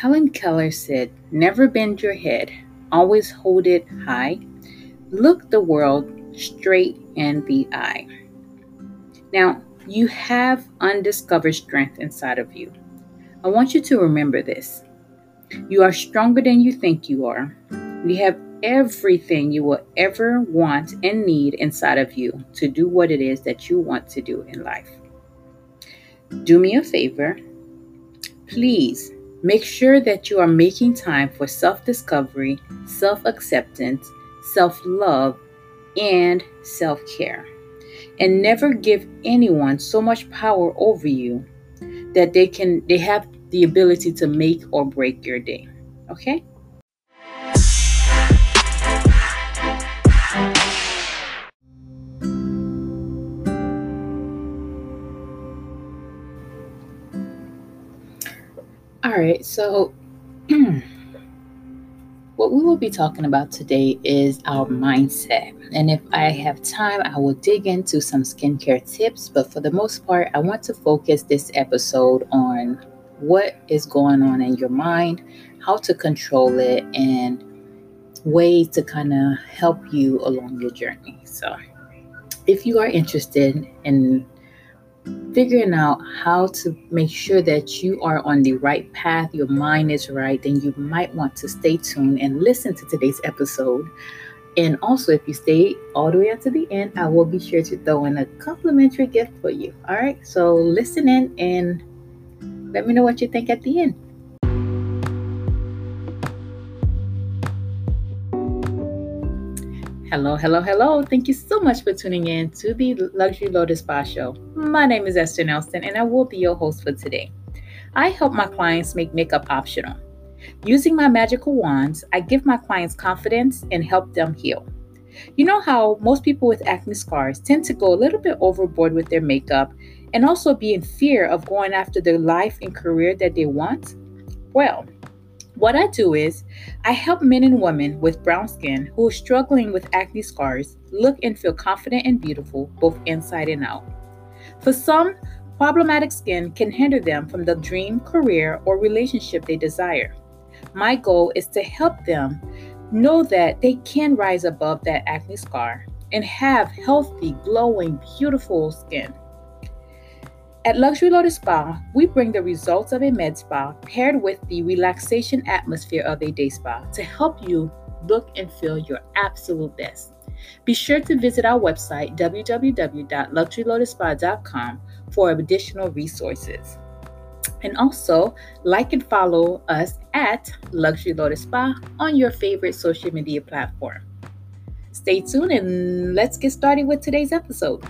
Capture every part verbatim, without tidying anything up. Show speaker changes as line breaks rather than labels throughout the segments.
Helen Keller said, "Never bend your head, always hold it high. Look the world straight in the eye." Now, you have undiscovered strength inside of you. I want you to remember this. You are stronger than you think you are. You have everything you will ever want and need inside of you to do what it is that you want to do in life. Do me a favor. Please make sure that you are making time for self-discovery, self-acceptance, self-love, and self-care. And never give anyone so much power over you that they can they have the ability to make or break your day. Okay? All right, so what we will be talking about today is our mindset. And if I have time, I will dig into some skincare tips. But for the most part, I want to focus this episode on what is going on in your mind, how to control it, and ways to kind of help you along your journey. So if you are interested in figuring out how to make sure that you are on the right path, your mind is right, then you might want to stay tuned and listen to today's episode. And also, if you stay all the way up to the end, I will be sure to throw in a complimentary gift for you. All right, so listen in and let me know what you think at the end. Hello, hello, hello. Thank you so much for tuning in to the Luxury Lotus Spa Show. My name is Esther Nelson, and I will be your host for today. I help my clients make makeup optional. Using my magical wands, I give my clients confidence and help them heal. You know how most people with acne scars tend to go a little bit overboard with their makeup and also be in fear of going after the life and career that they want? Well, what I do is I help men and women with brown skin who are struggling with acne scars look and feel confident and beautiful both inside and out. For some, problematic skin can hinder them from the dream, career, or relationship they desire. My goal is to help them know that they can rise above that acne scar and have healthy, glowing, beautiful skin. At Luxury Lotus Spa, we bring the results of a med spa paired with the relaxation atmosphere of a day spa to help you look and feel your absolute best. Be sure to visit our website, w w w dot luxury lotus spa dot com, for additional resources. And also, like and follow us at Luxury Lotus Spa on your favorite social media platform. Stay tuned and let's get started with today's episode.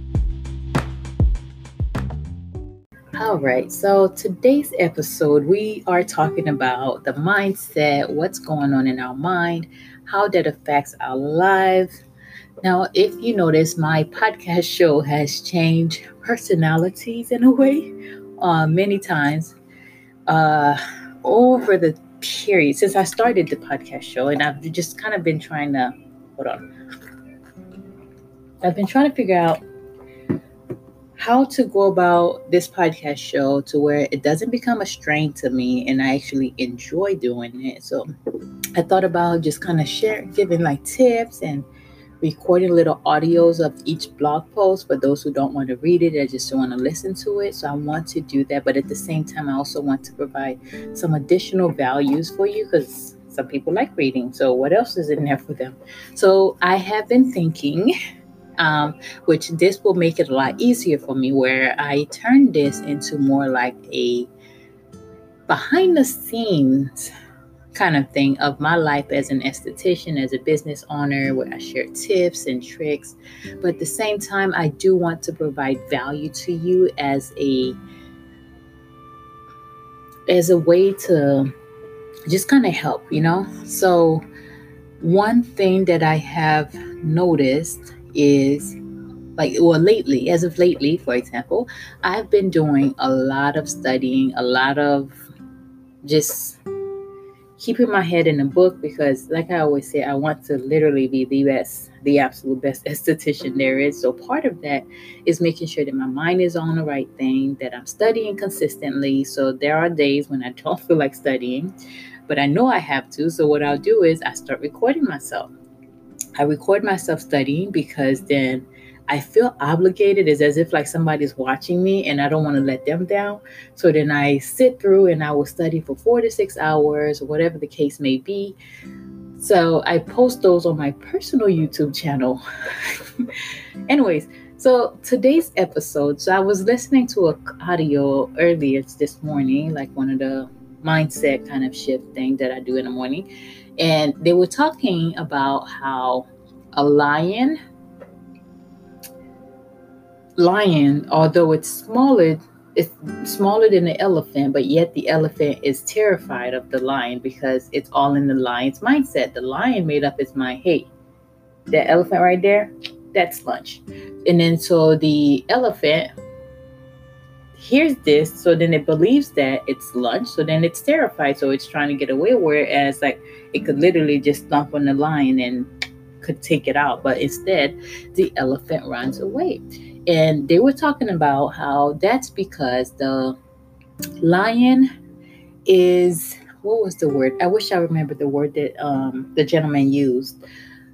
All right, so today's episode, we are talking about the mindset, what's going on in our mind, how that affects our lives. Now, if you notice, my podcast show has changed personalities in a way uh, many times uh, over the period since I started the podcast show. And I've just kind of been trying to, hold on. I've been trying to figure out how to go about this podcast show to where it doesn't become a strain to me and I actually enjoy doing it. So I thought about just kind of sharing, giving like tips and recording little audios of each blog post for those who don't want to read it or just want to listen to it. So I want to do that. But at the same time, I also want to provide some additional values for you because some people like reading. So what else is in there for them? So I have been thinking... Um, which this will make it a lot easier for me, where I turn this into more like a behind the scenes kind of thing of my life as an esthetician, as a business owner, where I share tips and tricks. But at the same time, I do want to provide value to you as a as a way to just kind of help, you know? So one thing that I have noticed is like, well, lately, as of lately, for example, I've been doing a lot of studying, a lot of just keeping my head in the book because, like I always say, I want to literally be the best, the absolute best esthetician there is. So part of that is making sure that my mind is on the right thing, that I'm studying consistently. So there are days when I don't feel like studying, but I know I have to. So what I'll do is I start recording myself. I record myself studying because then I feel obligated. It's as if like somebody's watching me and I don't want to let them down. So then I sit through and I will study for four to six hours, or whatever the case may be. So I post those on my personal YouTube channel. Anyways, so today's episode, so I was listening to an audio earlier this morning, like one of the mindset kind of shift thing that I do in the morning. And they were talking about how a lion, lion, although it's smaller, it's smaller than the elephant, but yet the elephant is terrified of the lion because it's all in the lion's mindset. The lion made up its mind, hey, that elephant right there, that's lunch. And then so the elephant hears this, so then it believes that it's lunch, so then it's terrified, so it's trying to get away, whereas like it could literally just stomp on the lion and could take it out, but instead the elephant runs away. And they were talking about how that's because the lion is, what was the word? I wish I remembered the word that um, the gentleman used,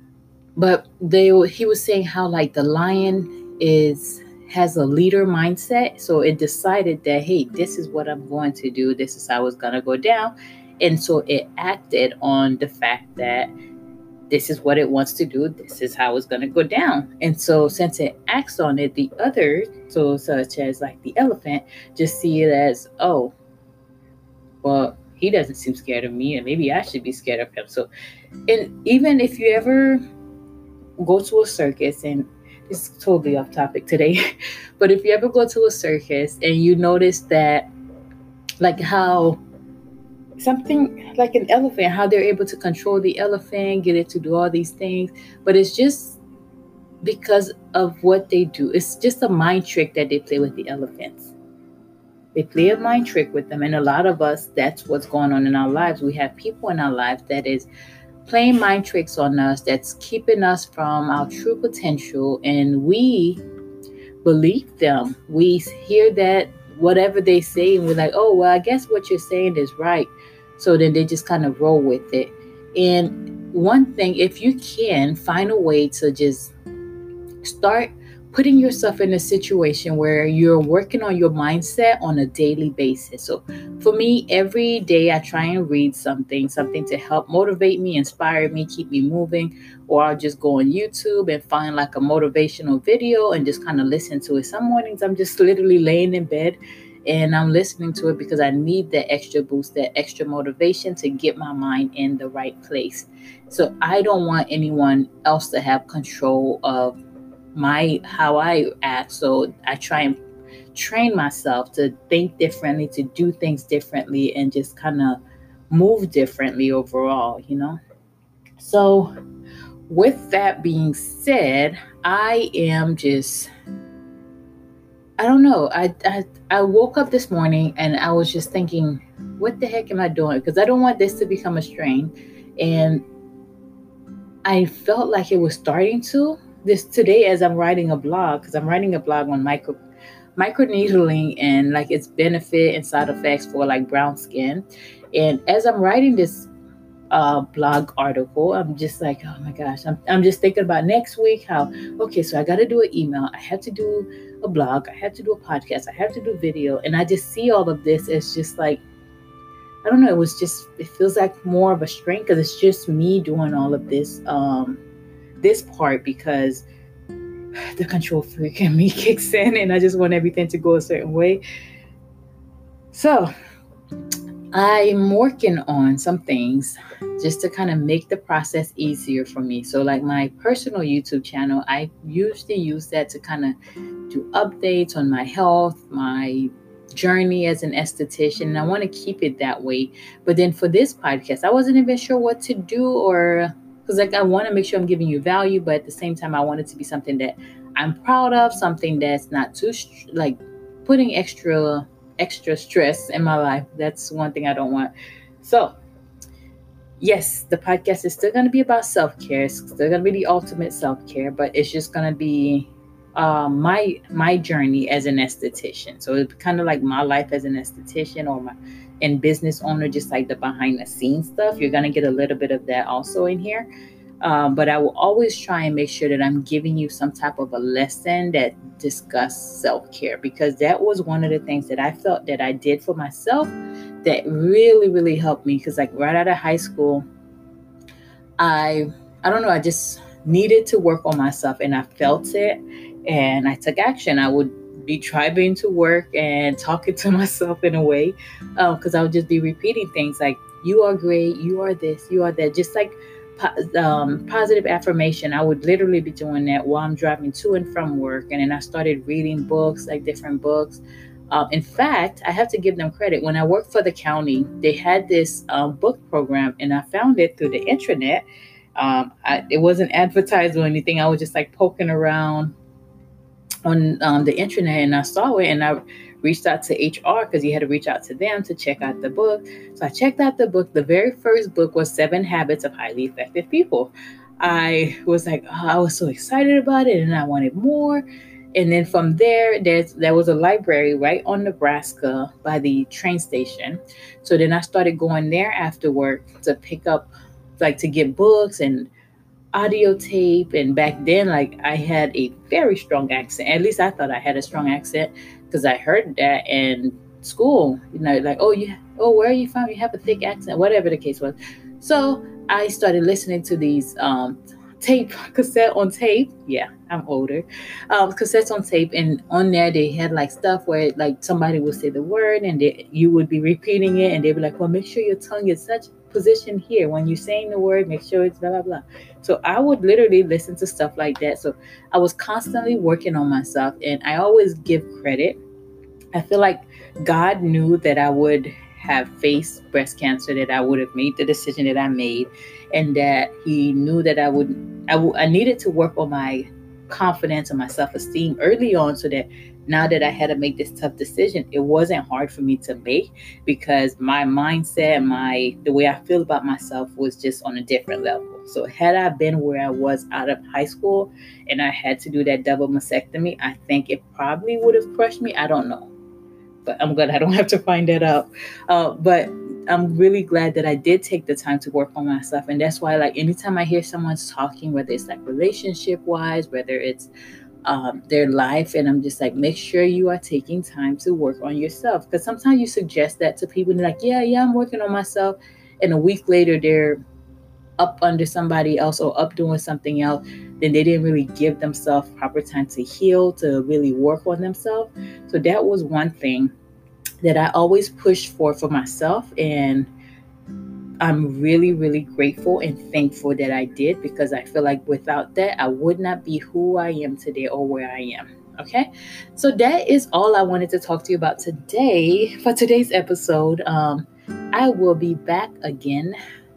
but they he was saying how like the lion is has a leader mindset. So it decided that, hey, this is what I'm going to do. This is how it's going to go down. And so it acted on the fact that this is what it wants to do. This is how it's going to go down. And so since it acts on it, the others, so such as like the elephant, just see it as, oh, well, he doesn't seem scared of me, and maybe I should be scared of him. So, and even if you ever go to a circus, and it's totally off topic today, but if you ever go to a circus and you notice that, like how something like an elephant, how they're able to control the elephant, get it to do all these things, but it's just because of what they do. It's just a mind trick that they play with the elephants. They play a mind trick with them. And a lot of us, that's what's going on in our lives. We have people in our lives that is playing mind tricks on us, that's keeping us from our true potential, and we believe them. We hear that whatever they say, and we're like, oh, well, I guess what you're saying is right. So then they just kind of roll with it. And one thing, if you can find a way to just start putting yourself in a situation where you're working on your mindset on a daily basis. So for me, every day I try and read something, something to help motivate me, inspire me, keep me moving, or I'll just go on YouTube and find like a motivational video and just kind of listen to it. Some mornings I'm just literally laying in bed and I'm listening to it because I need that extra boost, that extra motivation to get my mind in the right place. So I don't want anyone else to have control of my how I act. So I try and train myself to think differently, to do things differently, and just kind of move differently overall, you know. So with that being said, I am just I don't know. I, I I woke up this morning and I was just thinking, what the heck am I doing? Because I don't want this to become a strain. And I felt like it was starting to. This today as I'm writing a blog, because I'm writing a blog on micro microneedling and like its benefit and side effects for like brown skin. And as I'm writing this uh, blog article, I'm just like, oh my gosh, I'm I'm just thinking about next week. How okay, so I got to do an email, I have to do a blog, I have to do a podcast, I have to do video, and I just see all of this as just like, I don't know. It was just it feels like more of a strength because it's just me doing all of this. Um, this part because the control freak in me kicks in and I just want everything to go a certain way. So I'm working on some things just to kind of make the process easier for me. So like my personal YouTube channel, I usually use that to kind of do updates on my health, my journey as an esthetician, and I want to keep it that way. But then for this podcast, I wasn't even sure what to do, or because like I want to make sure I'm giving you value, but at the same time I want it to be something that I'm proud of, something that's not too like putting extra extra stress in my life. That's one thing I don't want. So yes, the podcast is still going to be about self-care. It's still going to be the ultimate self-care, but it's just going to be uh, my my journey as an esthetician. So it's kind of like my life as an esthetician or my and business owner, just like the behind the scenes stuff. You're going to get a little bit of that also in here. Um, but I will always try and make sure that I'm giving you some type of a lesson that discuss self-care, because that was one of the things that I felt that I did for myself that really, really helped me. Because like right out of high school, I, I don't know, I just needed to work on myself, and I felt it, and I took action. I would be driving to work and talking to myself in a way, because um, I would just be repeating things like, you are great, you are this, you are that, just like po- um, positive affirmation. I would literally be doing that while I'm driving to and from work. And then I started reading books, like different books. Um, in fact, I have to give them credit. When I worked for the county, they had this um, book program, and I found it through the internet. Um, I, it wasn't advertised or anything. I was just like poking around on um, the internet, and I saw it, and I reached out to H R because you had to reach out to them to check out the book. So I checked out the book. The very first book was Seven Habits of Highly Effective People. I was like, oh, I was so excited about it, and I wanted more. And then from there, there's there was a library right on Nebraska by the train station. So then I started going there after work to pick up, like to get books and audio tape. And back then, like I had a very strong accent. At least I thought I had a strong accent because I heard that in school. You know, like, oh, you, oh, where are you from? You have a thick accent, whatever the case was. So I started listening to these um, tape, cassette on tape. Yeah, I'm older. Um, cassettes on tape, and on there they had like stuff where like somebody would say the word, and they, you would be repeating it, and they'd be like, well, make sure your tongue is such position here when you're saying the word, make sure it's blah blah blah. So I would literally listen to stuff like that. So I was constantly working on myself, and I always give credit. I feel like God knew that I would have faced breast cancer, that I would have made the decision that I made, and that He knew that I would I, w- I needed to work on my confidence and my self-esteem early on, so that now that I had to make this tough decision, it wasn't hard for me to make, because my mindset, my the way I feel about myself was just on a different level. So had I been where I was out of high school and I had to do that double mastectomy, I think it probably would have crushed me. I don't know, but I'm glad I don't have to find that out. Uh, but I'm really glad that I did take the time to work on myself. And that's why, like, anytime I hear someone's talking, whether it's like relationship wise, whether it's um, their life, and I'm just like, make sure you are taking time to work on yourself. Because sometimes you suggest that to people, and they're like, yeah, yeah, I'm working on myself. And a week later, they're up under somebody else or up doing something else. Then they didn't really give themselves proper time to heal, to really work on themselves. So that was one thing that I always pushed for for myself. And I'm really, really grateful and thankful that I did, because I feel like without that, I would not be who I am today or where I am. Okay. So that is all I wanted to talk to you about today for today's episode. Um, I will be back again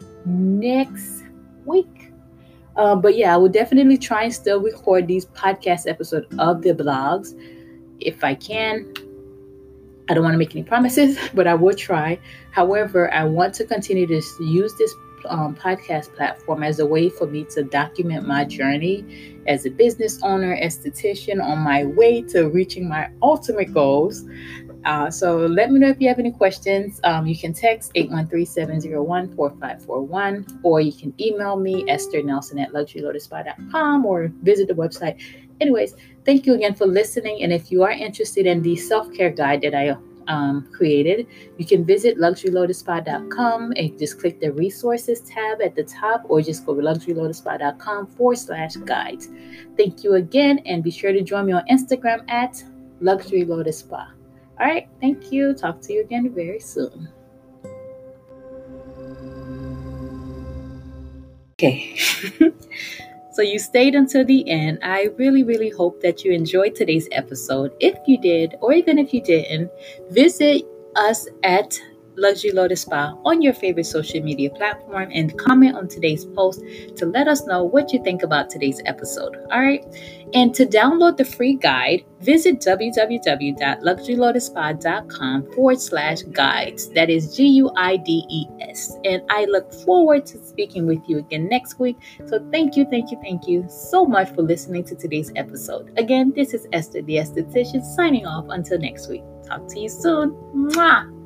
next week. Um, but yeah, I will definitely try and still record these podcast episodes of the blogs if I can. I don't want to make any promises, but I will try. However, I want to continue to use this um, podcast platform as a way for me to document my journey as a business owner, esthetician, on my way to reaching my ultimate goals. Uh, so let me know if you have any questions. Um, you can text eight one three, seven zero one, four five four one, or you can email me, Esther Nelson at luxury lotus spa dot com, or visit the website. Anyways, thank you again for listening. And if you are interested in the self-care guide that I um, created, you can visit luxury lotus spa dot com and just click the resources tab at the top, or just go to luxury lotus spa dot com forward slash guides. Thank you again, and be sure to join me on Instagram at Luxury Lotus Spa. All right. Thank you. Talk to you again very soon. Okay. So you stayed until the end. I really, really hope that you enjoyed today's episode. If you did, or even if you didn't, visit us at Luxury Lotus Spa on your favorite social media platform and comment on today's post to let us know what you think about today's episode. All right. And to download the free guide, visit www.luxurylotusspa.com forward slash guides. That is G U I D E S. And I look forward to speaking with you again next week. So thank you, thank you, thank you so much for listening to today's episode. Again, this is Esther, the Esthetician, signing off until next week. Talk to you soon. Mwah!